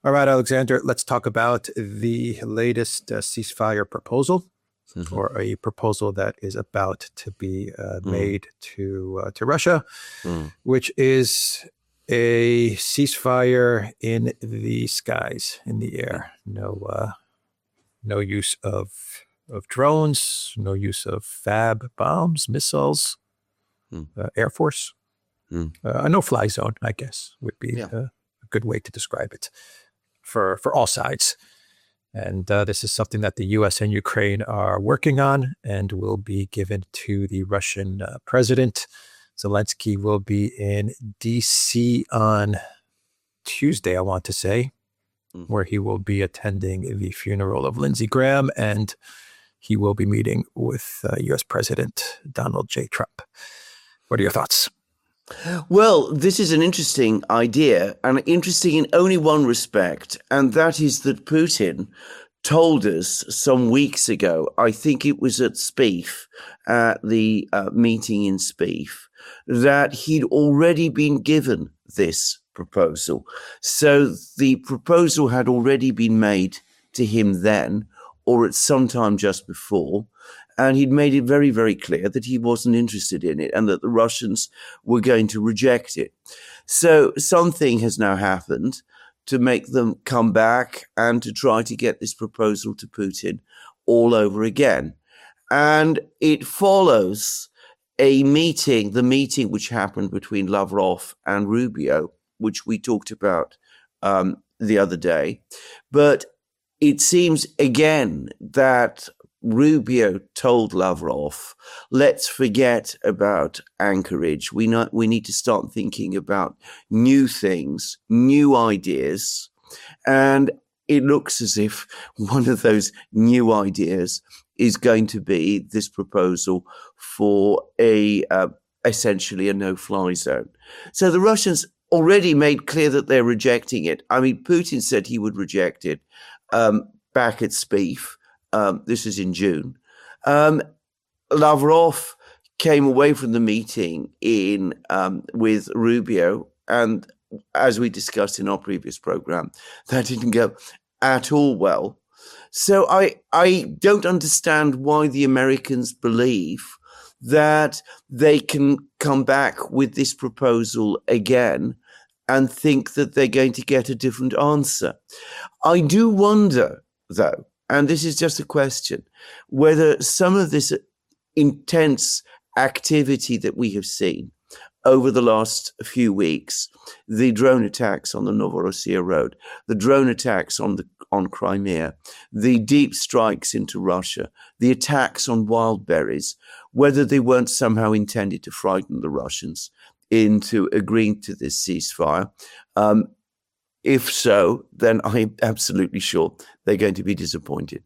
All right, Alexander, let's talk about the latest ceasefire proposal, or a proposal that is about to be made to Russia, which is a ceasefire in the skies, in the air. No use of drones, no use of fab bombs, missiles, Air Force. A no-fly zone, I guess, would be a good way to describe it for all sides. And this is something that the U.S. and Ukraine are working on and will be given to the Russian president. Zelensky will be in D.C. on Tuesday, I want to say, where he will be attending the funeral of Lindsey Graham, and he will be meeting with U.S. President Donald J. Trump. What are your thoughts? Well, this is an interesting idea, and interesting in only one respect, and that is that Putin told us some weeks ago, I think it was at SPIEF, at the meeting in SPIEF, that he'd already been given this proposal. So the proposal had already been made to him then, or at some time just before, and he'd made it very, very clear that he wasn't interested in it and that the Russians were going to reject it. So something has now happened to make them come back and to try to get this proposal to Putin all over again. And it follows the meeting which happened between Lavrov and Rubio, which we talked about the other day. But it seems again that Rubio told Lavrov, let's forget about Anchorage. We need to start thinking about new things, new ideas. And it looks as if one of those new ideas is going to be this proposal for essentially a no-fly zone. So the Russians already made clear that they're rejecting it. I mean, Putin said he would reject it back at SPIEF. This is in June. Lavrov came away from the meeting with Rubio, and as we discussed in our previous program, that didn't go at all well. So I don't understand why the Americans believe that they can come back with this proposal again and think that they're going to get a different answer. I do wonder, though, and this is just a question, whether some of this intense activity that we have seen over the last few weeks, the drone attacks on the Novorossiya road, the drone attacks on Crimea, the deep strikes into Russia, the attacks on wild berries, whether they weren't somehow intended to frighten the Russians into agreeing to this ceasefire. If so, then I'm absolutely sure they're going to be disappointed.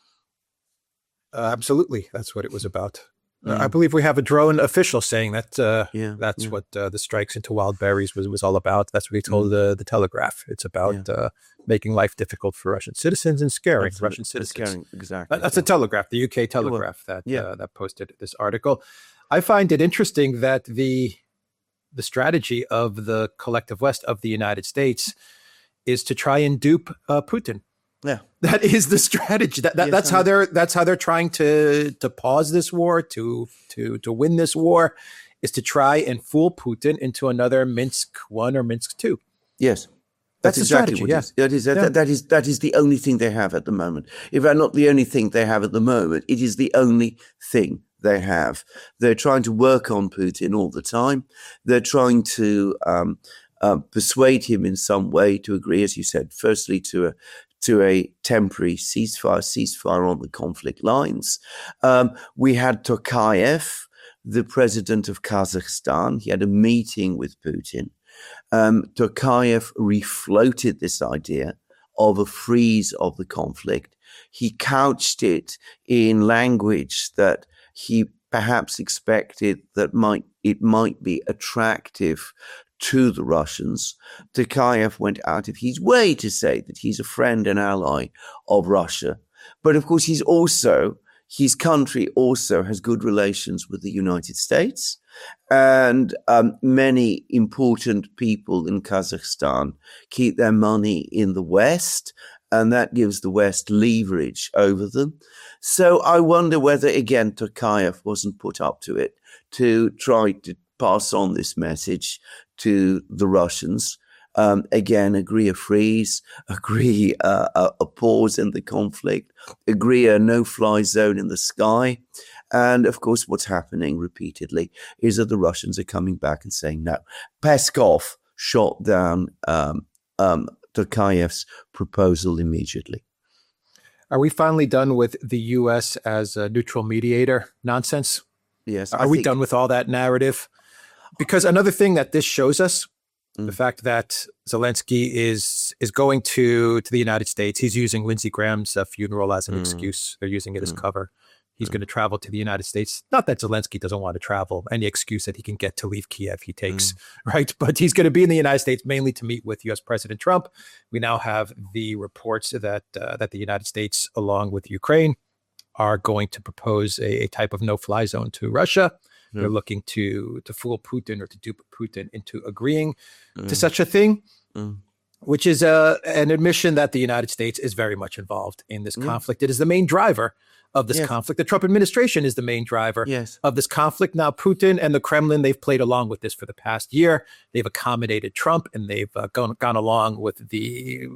Absolutely. That's what it was about. I believe we have a drone official saying that that's what the strikes into wild berries was all about. That's what he told the Telegraph. It's about making life difficult for Russian citizens and scaring Russian citizens. Exactly. That's the Telegraph, the UK Telegraph that posted this article. I find it interesting that the strategy of the collective West, of the United States, is to try and dupe Putin. Yeah, that is the strategy. That's how they're trying to pause this war, to win this war, is to try and fool Putin into another Minsk I or Minsk II. Yes, that's exactly the strategy. That is the only thing they have at the moment. If not the only thing they have at the moment, it is the only thing they have. They're trying to work on Putin all the time. They're trying to persuade him in some way to agree, as you said, firstly to a temporary ceasefire on the conflict lines. We had Tokayev, the president of Kazakhstan. He had a meeting with Putin. Tokayev refloated this idea of a freeze of the conflict. He couched it in language that he perhaps expected that it might be attractive to the Russians. Tokayev went out of his way to say that he's a friend and ally of Russia. But of course, he's also his country also has good relations with the United States, and many important people in Kazakhstan keep their money in the West, and that gives the West leverage over them. So I wonder whether, again, Tokayev wasn't put up to it to try to pass on this message to the Russians. Again, agree a freeze, agree a pause in the conflict, agree a no-fly zone in the sky. And of course, what's happening repeatedly is that the Russians are coming back and saying no. Peskov shot down Tokayev's proposal immediately. Are we finally done with the U.S. as a neutral mediator nonsense? Yes. Are we done with all that narrative? Because another thing that this shows us, the fact that Zelensky is going to the United States, he's using Lindsey Graham's funeral as an excuse. They're using it as cover. He's going to travel to the United States. Not that Zelensky doesn't want to travel. Any excuse that he can get to leave Kiev, he takes, right? But he's going to be in the United States mainly to meet with U.S. President Trump. We now have the reports that the United States, along with Ukraine, are going to propose a type of no-fly zone to Russia. They're looking to fool Putin or to dupe Putin into agreeing to such a thing, which is an admission that the United States is very much involved in this conflict. It is the main driver of this conflict. The Trump administration is the main driver of this conflict. Now, Putin and the Kremlin, they've played along with this for the past year. They've accommodated Trump, and they've gone along with the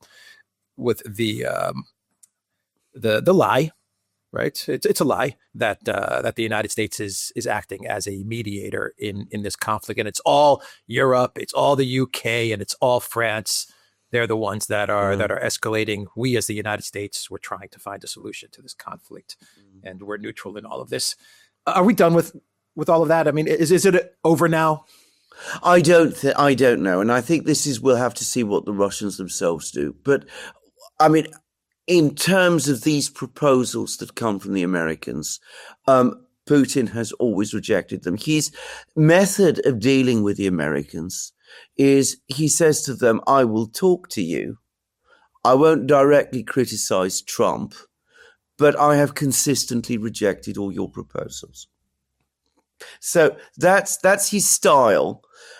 lie. Right, it's a lie that the United States is acting as a mediator in this conflict, and it's all Europe, it's all the UK, and it's all France. They're the ones that are escalating. We, as the United States, we're trying to find a solution to this conflict, and we're neutral in all of this. Are we done with all of that? I mean, is it over now? I don't know, and I think we'll have to see what the Russians themselves do. But I mean, in terms of these proposals that come from the Americans, Putin has always rejected them. His method of dealing with the Americans is he says to them, I will talk to you. I won't directly criticize Trump, but I have consistently rejected all your proposals. So that's his style.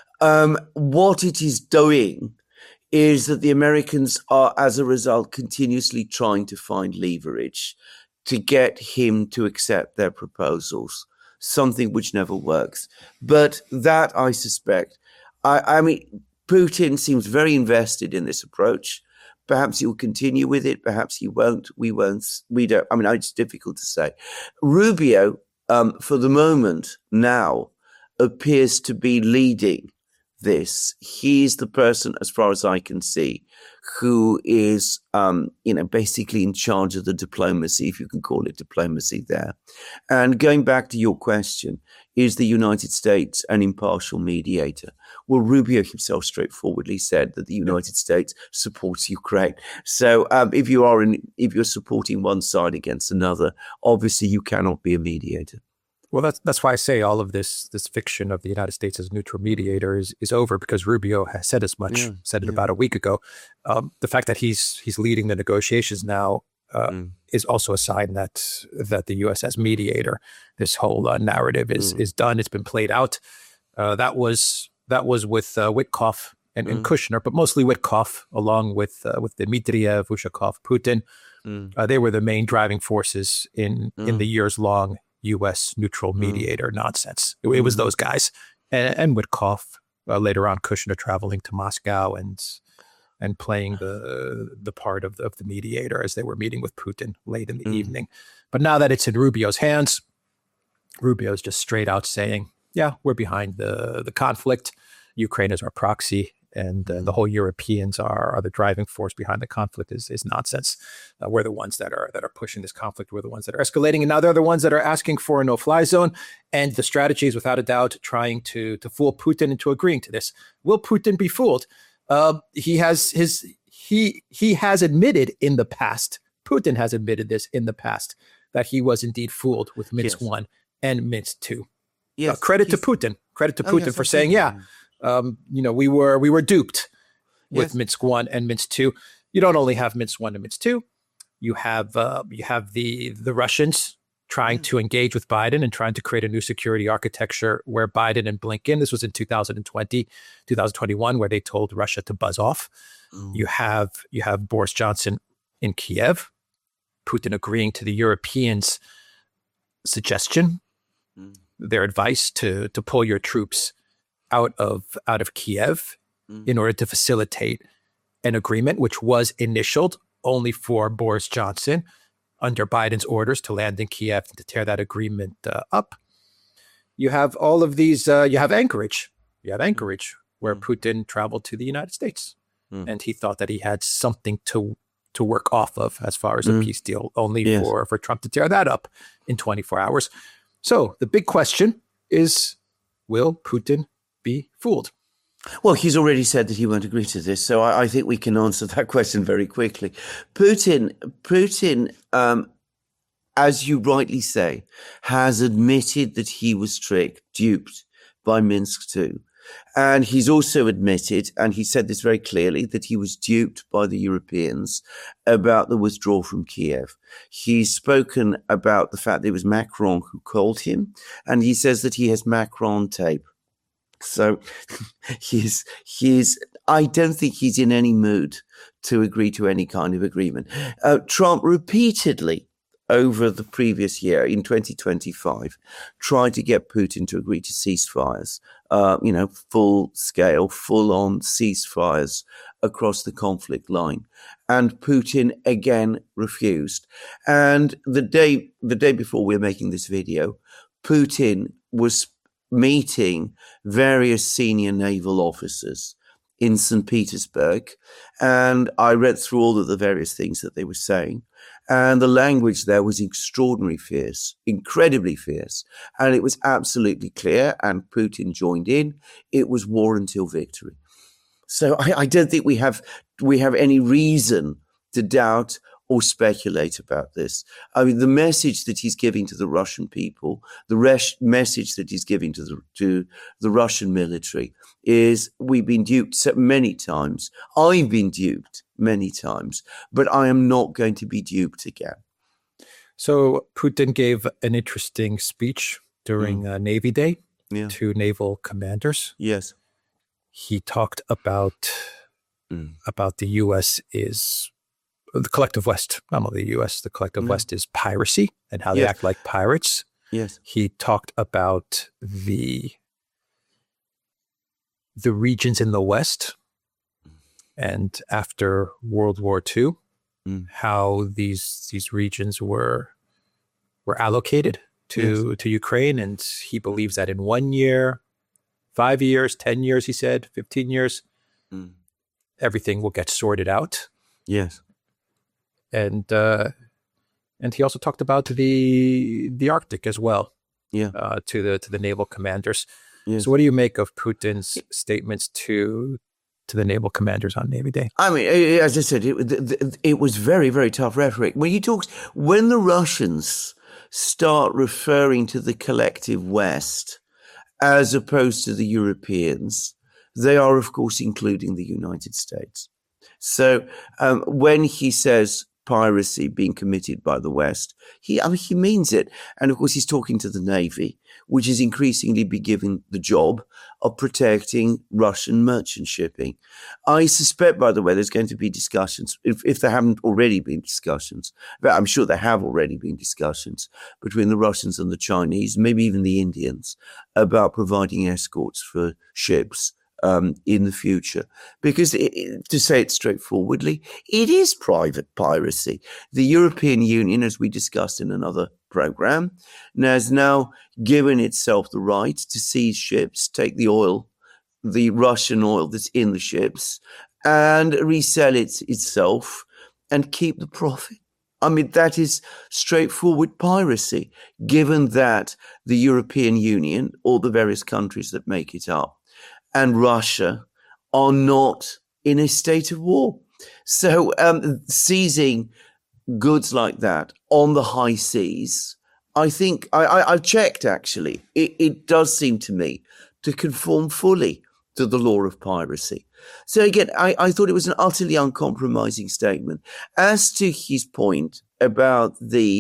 What it is doing is that the Americans are, as a result, continuously trying to find leverage to get him to accept their proposals, something which never works. But that, I suspect, I mean, Putin seems very invested in this approach. Perhaps he will continue with it. Perhaps he won't. We won't. We don't. I mean, it's difficult to say. Rubio, for the moment now, appears to be leading this. He's the person, as far as I can see, who is, basically in charge of the diplomacy, if you can call it diplomacy there. And going back to your question, is the United States an impartial mediator? Well, Rubio himself straightforwardly said that the United States supports Ukraine. So if you're supporting one side against another, obviously you cannot be a mediator. Well, that's why I say all of this fiction of the United States as neutral mediator is over, because Rubio has said as much, said it about a week ago. The fact that he's leading the negotiations now is also a sign that the U.S. as mediator, this whole narrative is done. It's been played out. That was with Witkoff and Kushner, but mostly Witkoff, along with Dmitriev, Ushakov, Putin. They were the main driving forces in the years-long U.S. neutral mediator nonsense. It was those guys, and Witkoff, later on Kushner traveling to Moscow and playing the part of the mediator as they were meeting with Putin late in the evening. But now that it's in Rubio's hands, Rubio's just straight out saying, yeah, we're behind the conflict. Ukraine is our proxy, and the whole Europeans are the driving force behind the conflict is nonsense. We're the ones that are pushing this conflict. We're the ones that are escalating, and now they're the ones that are asking for a no-fly zone. And the strategy is, without a doubt, trying to fool Putin into agreeing to this. Will Putin be fooled? He has admitted in the past. Putin has admitted this in the past, that he was indeed fooled with Minsk 1 and Minsk 2. Yes, credit to Putin. Credit to Putin for saying, we were duped with Minsk 1 and Minsk 2. You don't only have Minsk 1 and Minsk 2. You have the Russians trying to engage with Biden and trying to create a new security architecture where Biden and Blinken, this was in 2020, 2021, where they told Russia to buzz off. You have Boris Johnson in Kiev, Putin agreeing to the Europeans' suggestion, their advice to pull your troops out of Kiev in order to facilitate an agreement, which was initialed only for Boris Johnson under Biden's orders to land in Kiev and to tear that agreement up. You have all of these. You have Anchorage. Where Putin traveled to the United States, and he thought that he had something to work off of as far as a peace deal, only for Trump to tear that up in 24 hours. So the big question is, will Putin be fooled? Well, he's already said that he won't agree to this, so I think we can answer that question very quickly. Putin, as you rightly say, has admitted that he was duped by Minsk II. And he's also admitted, and he said this very clearly, that he was duped by the Europeans about the withdrawal from Kiev. He's spoken about the fact that it was Macron who called him, and he says that he has Macron tape. So I don't think he's in any mood to agree to any kind of agreement. Trump repeatedly over the previous year in 2025 tried to get Putin to agree to ceasefires, full scale, full on ceasefires across the conflict line. And Putin again refused. And the day before we're making this video, Putin was meeting various senior naval officers in St. Petersburg. And I read through all of the various things that they were saying. And the language there was extraordinarily fierce, incredibly fierce. And it was absolutely clear, and Putin joined in. It was war until victory. So I don't think we have any reason to doubt or speculate about this. I mean, the message that he's giving to the Russian people, message that he's giving to the Russian military is, we've been duped so many times. I've been duped many times, but I am not going to be duped again. So Putin gave an interesting speech during Navy Day to naval commanders. Yes. He talked about the U.S. is the collective West, not only the U.S., the collective West is piracy and how they act like pirates. Yes. He talked about the regions in the West and after World War II, how these regions were allocated to Ukraine. And he believes that in 1 year, 5 years, 10 years, he said, 15 years, everything will get sorted out. Yes. And he also talked about the Arctic as well. Yeah. To the naval commanders. Yes. So what do you make of Putin's statements to the naval commanders on Navy Day? I mean, as I said, it was very, very tough rhetoric. When the Russians start referring to the collective West as opposed to the Europeans, they are, of course, including the United States. So when he says piracy being committed by the West, he means it. And of course, he's talking to the Navy, which is increasingly be given the job of protecting Russian merchant shipping. I suspect, by the way, there's going to be discussions, if there haven't already been discussions, but I'm sure there have already been discussions between the Russians and the Chinese, maybe even the Indians, about providing escorts for ships in the future. Because to say it straightforwardly, it is private piracy. The European Union, as we discussed in another program, has now given itself the right to seize ships, take the oil, the Russian oil that's in the ships, and resell it itself and keep the profit. I mean, that is straightforward piracy, given that the European Union, or the various countries that make it up, and Russia are not in a state of war. So seizing goods like that on the high seas, I think, I've checked actually, it does seem to me to conform fully to the law of piracy. So again, I thought it was an utterly uncompromising statement. As to his point about the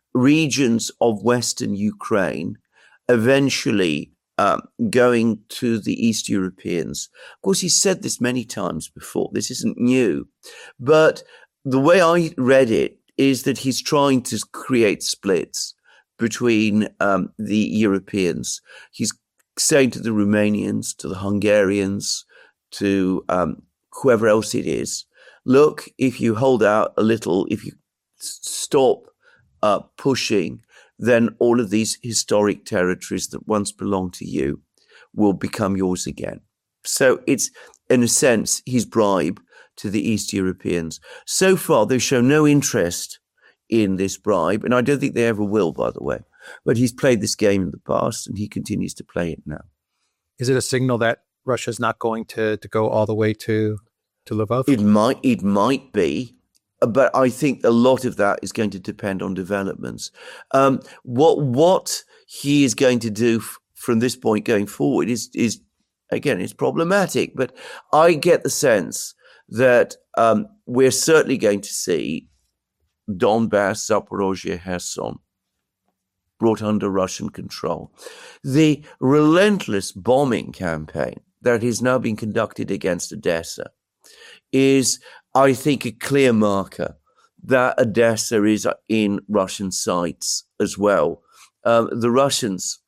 regions of Western Ukraine eventually going to the East Europeans. Of course, he's said this many times before. This isn't new. But the way I read it is that he's trying to create splits between the Europeans. He's saying to the Romanians, to the Hungarians, to whoever else it is, look, if you hold out a little, if you stop pushing, then all of these historic territories that once belonged to you will become yours again. So it's, in a sense, his bribe to the East Europeans. So far, they show no interest in this bribe, and I don't think they ever will, by the way. But he's played this game in the past, and he continues to play it now. Is it a signal that Russia's not going to go all the way to Lvov? It might be. But I think a lot of that is going to depend on developments. What he is going to do from this point going forward is again, it's problematic. But I get the sense that we're certainly going to see Donbass, Zaporozhye, Kherson brought under Russian control. The relentless bombing campaign that is now being conducted against Odessa is, I think, a clear marker that Odessa is in Russian sights as well. The Russians,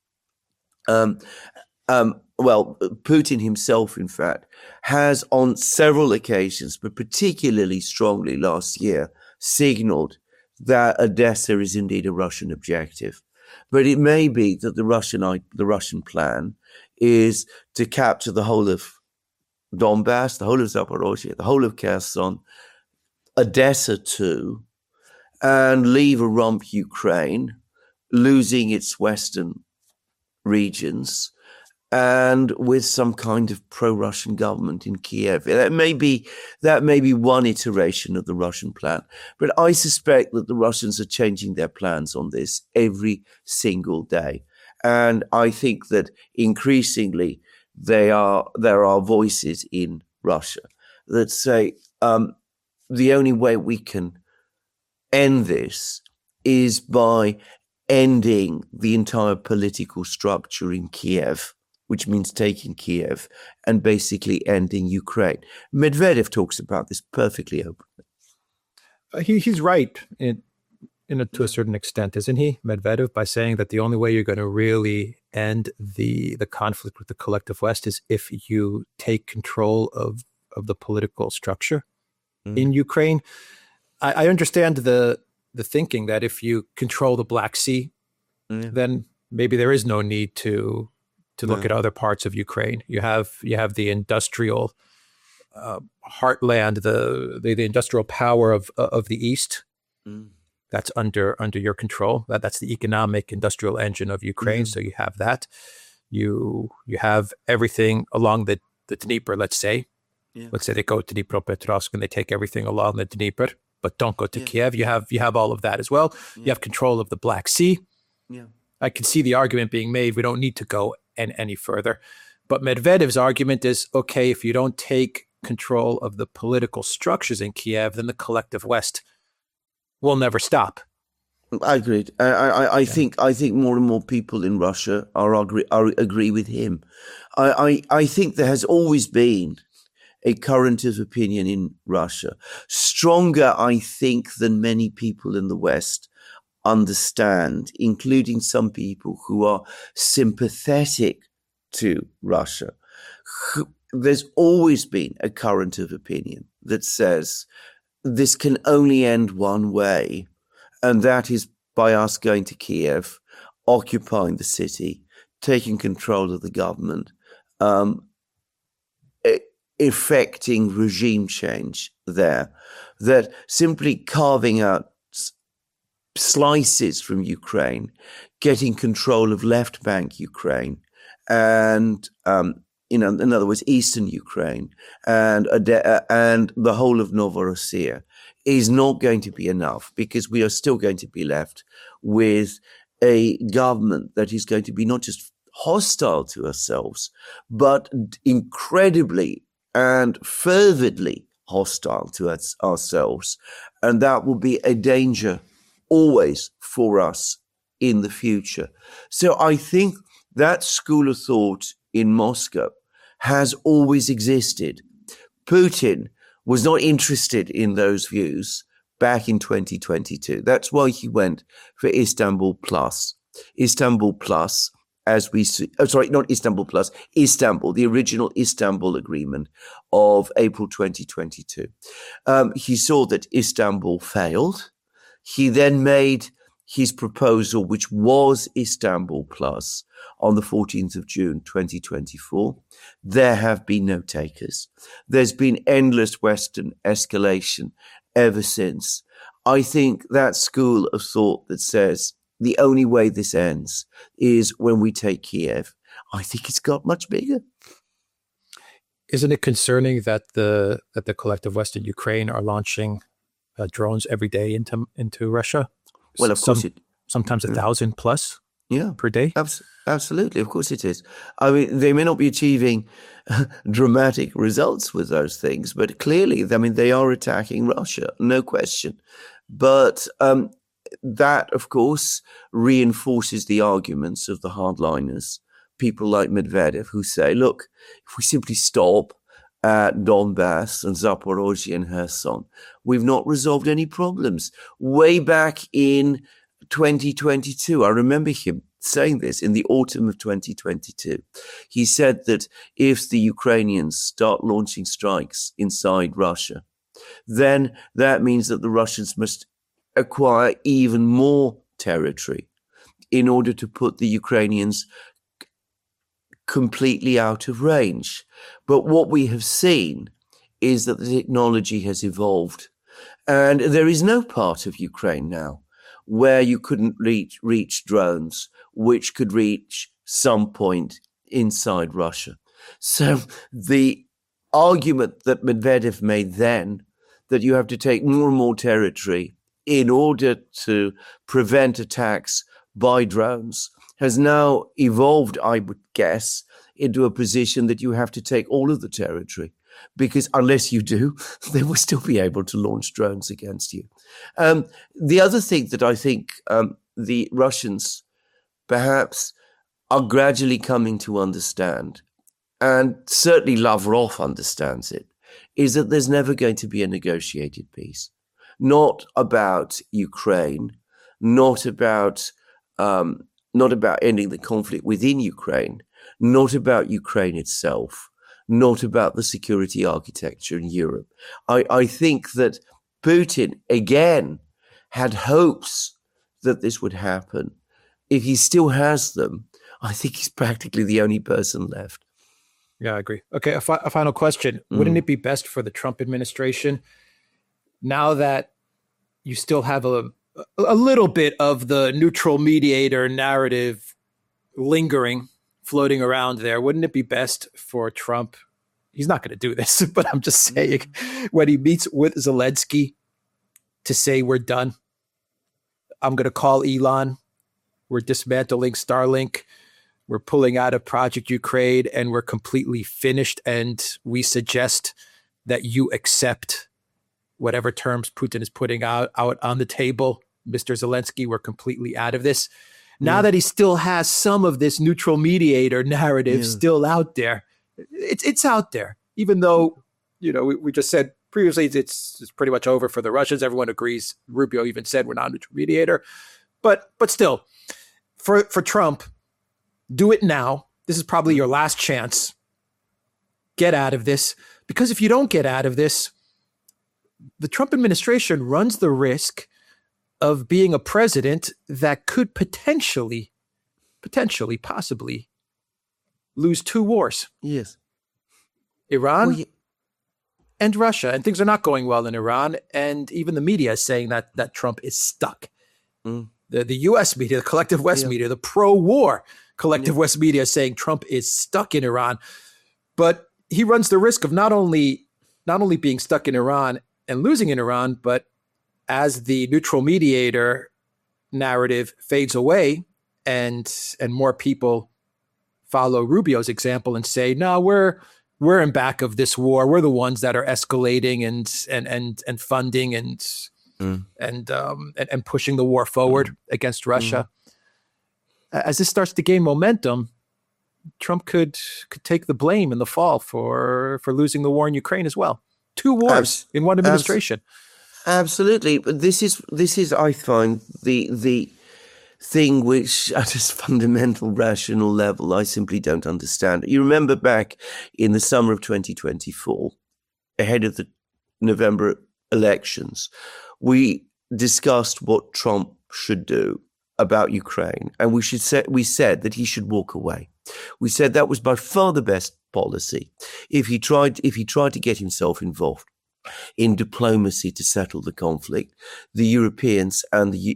Putin himself, in fact, has on several occasions, but particularly strongly last year, signaled that Odessa is indeed a Russian objective. But it may be that the Russian plan is to capture the whole of Donbass, the whole of Zaporozhye, the whole of Kherson, Odessa too, and leave a rump Ukraine, losing its western regions, and with some kind of pro-Russian government in Kiev. That may be one iteration of the Russian plan, but I suspect that the Russians are changing their plans on this every single day. And I think that increasingly there are voices in Russia that say the only way we can end this is by ending the entire political structure in Kiev, which means taking Kiev and basically ending Ukraine. Medvedev talks about this perfectly openly. He's right to a certain extent, isn't he, Medvedev, by saying that the only way you're going to really end the conflict with the collective West is if you take control of the political structure in Ukraine. I understand the thinking that if you control the Black Sea, then maybe there is no need to look at other parts of Ukraine. You have the industrial heartland, the industrial power of the East. That's under your control. That's the economic industrial engine of Ukraine. So you have that. You have everything along the Dnieper, let's say. Yeah. Let's say they go to Dnipropetrovsk and they take everything along the Dnieper, but don't go to Kiev. You have all of that as well. Yeah. You have control of the Black Sea. Yeah. I can see the argument being made. We don't need to go any further. But Medvedev's argument is, okay, if you don't take control of the political structures in Kiev, then the collective West will never stop. I agree. I think more and more people in Russia agree with him. I think there has always been a current of opinion in Russia, stronger, I think, than many people in the West understand, including some people who are sympathetic to Russia. There's always been a current of opinion that says this can only end one way, and that is by us going to Kiev, occupying the city, taking control of the government, effecting regime change there, that simply carving out slices from Ukraine, getting control of left bank Ukraine, and in other words, eastern Ukraine, and the whole of Novorossiya is not going to be enough, because we are still going to be left with a government that is going to be not just hostile to ourselves, but incredibly and fervidly hostile to ourselves. And that will be a danger always for us in the future. So I think that school of thought in Moscow has always existed. Putin was not interested in those views back in 2022. That's why he went for Istanbul Plus. Istanbul Plus, as we see, not Istanbul Plus, Istanbul, the original Istanbul Agreement of April 2022. He saw that Istanbul failed. He then made his proposal, which was Istanbul Plus, on the 14th of June, 2024. There have been no takers. There's been endless Western escalation ever since. I think that school of thought that says the only way this ends is when we take Kiev, I think it's got much bigger. Isn't it concerning that the collective Western Ukraine are launching drones every day into Russia? Well, of course sometimes 1,000 plus per day. Absolutely, of course it is. I mean, they may not be achieving dramatic results with those things, but clearly, I mean, they are attacking Russia, no question. But that, of course, reinforces the arguments of the hardliners, people like Medvedev, who say, look, if we simply stop at Donbass and Zaporozhye and Kherson, we've not resolved any problems. Way back in 2022, I remember him saying this in the autumn of 2022. He said that if the Ukrainians start launching strikes inside Russia, then that means that the Russians must acquire even more territory in order to put the Ukrainians completely out of range. But what we have seen is that the technology has evolved, and there is no part of Ukraine now where you couldn't reach drones which could reach some point inside Russia. So the argument that Medvedev made then, that you have to take more and more territory in order to prevent attacks by drones, has now evolved, I would guess, into a position that you have to take all of the territory, because unless you do, they will still be able to launch drones against you. The other thing that I think the Russians perhaps are gradually coming to understand, and certainly Lavrov understands it, is that there's never going to be a negotiated peace. Not about Ukraine, not about ending the conflict within Ukraine, not about Ukraine itself, not about the security architecture in Europe. I think that Putin, again, had hopes that this would happen. If he still has them, I think he's practically the only person left. Yeah, I agree. Okay, a final question. Wouldn't it be best for the Trump administration, now that you still have a little bit of the neutral mediator narrative lingering, floating around there, wouldn't it be best for Trump? He's not going to do this, but I'm just saying, when he meets with Zelensky, to say, we're done. I'm going to call Elon. We're dismantling Starlink. We're pulling out of Project Ukraine, and we're completely finished. And we suggest that you accept whatever terms Putin is putting out on the table. Mr. Zelensky, we're completely out of this. Now that he still has some of this neutral mediator narrative still out there, it's out there, even though, we just said previously it's pretty much over for the Russians. Everyone agrees. Rubio even said we're not a neutral mediator. But still, for Trump, do it now. This is probably your last chance. Get out of this. Because if you don't get out of this, the Trump administration runs the risk of being a president that could possibly lose two wars. Yes. Iran and Russia. And things are not going well in Iran. And even the media is saying that Trump is stuck. The U.S. media, the collective West media, the pro-war collective West media is saying Trump is stuck in Iran. But he runs the risk of not only being stuck in Iran and losing in Iran, but as the neutral mediator narrative fades away and more people follow Rubio's example and say, no, we're in back of this war. We're the ones that are escalating and funding and and pushing the war forward against Russia. As this starts to gain momentum, Trump could take the blame in the fall for losing the war in Ukraine as well. 2 wars in one administration. Absolutely. But this is I find the thing which at a fundamental rational level I simply don't understand. You remember back in the summer of 2024, ahead of the November elections, we discussed what Trump should do about Ukraine, and we said that he should walk away. We said that was by far the best policy if he tried to get himself involved in diplomacy to settle the conflict. The Europeans and the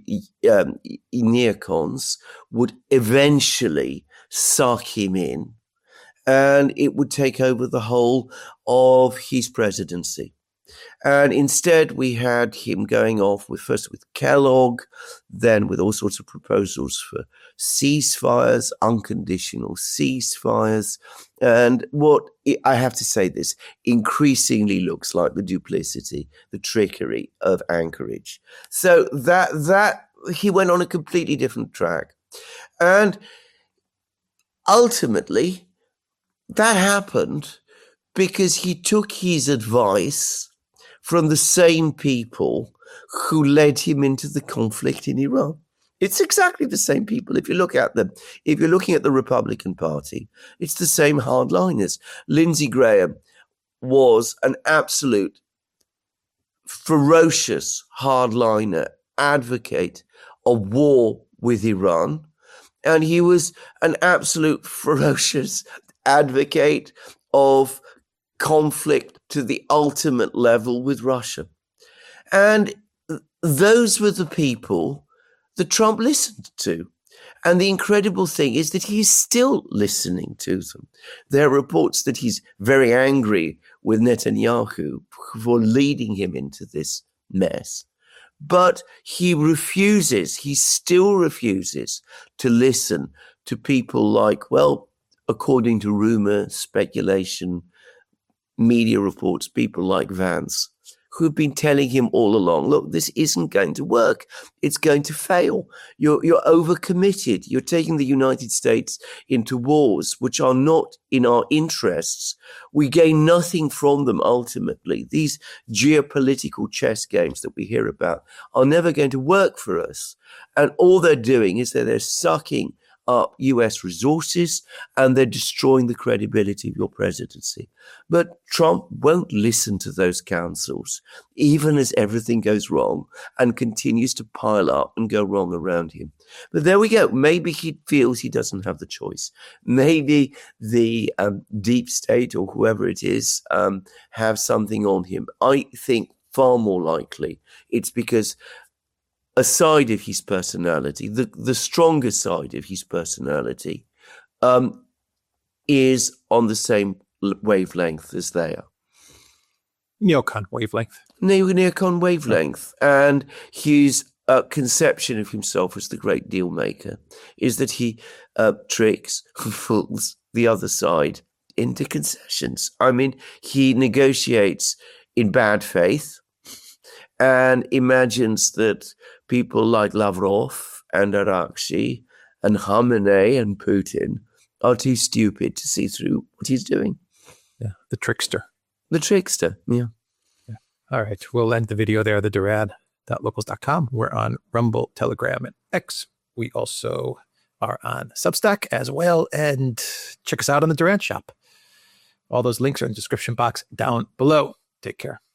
neocons would eventually suck him in, and it would take over the whole of his presidency. And instead, we had him going off first with Kellogg, then with all sorts of proposals for ceasefires, unconditional ceasefires. And what I have to say, this increasingly looks like the duplicity, the trickery of Anchorage. So that he went on a completely different track. And ultimately, that happened because he took his advice from the same people who led him into the conflict in Iran. It's exactly the same people. If you look at them, if you're looking at the Republican Party, it's the same hardliners. Lindsey Graham was an absolute ferocious hardliner, advocate of war with Iran, and he was an absolute ferocious advocate of conflict to the ultimate level with Russia. And those were the people that Trump listened to. And the incredible thing is that he's still listening to them. There are reports that he's very angry with Netanyahu for leading him into this mess. But he still refuses to listen to people like, well, according to rumor, speculation, media reports, people like Vance, who've been telling him all along, look, this isn't going to work. It's going to fail. You're overcommitted. You're taking the United States into wars which are not in our interests. We gain nothing from them ultimately. These geopolitical chess games that we hear about are never going to work for us. And all they're doing is that they're sucking up US resources and they're destroying the credibility of your presidency. But Trump won't listen to those counsels, even as everything goes wrong and continues to pile up and go wrong around him. But there we go. Maybe he feels he doesn't have the choice. Maybe the deep state or whoever it is have something on him. I think far more likely it's because a side of his personality, the stronger side of his personality, is on the same wavelength as they are. Neocon wavelength. Neocon wavelength. And his conception of himself as the great deal maker is that he tricks and fools the other side into concessions. I mean, he negotiates in bad faith and imagines that people like Lavrov and Arakshi and Khamenei and Putin are too stupid to see through what he's doing. Yeah, the trickster. The trickster, yeah. All right, we'll end the video there, theDurad.locals.com. We're on Rumble, Telegram, and X. We also are on Substack as well, and check us out on the Durad Shop. All those links are in the description box down below. Take care.